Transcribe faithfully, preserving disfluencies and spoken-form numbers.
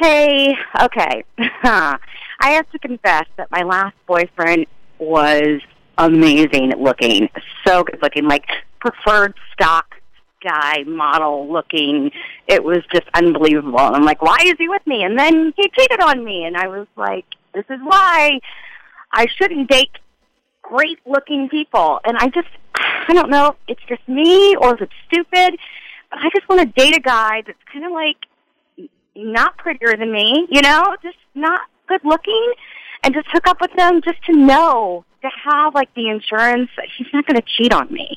Hey, okay. I have to confess that my last boyfriend was amazing looking, so good looking, like preferred stock guy, model looking. It was just unbelievable. And I'm like, why is he with me? And then he cheated on me, and I was like, this is why I shouldn't date great looking people. And I just, I don't know if it's just me or if it's stupid, but I just want to date a guy that's kind of like not prettier than me, you know, just not good looking, and just hook up with him just to know, to have like the insurance that he's not going to cheat on me.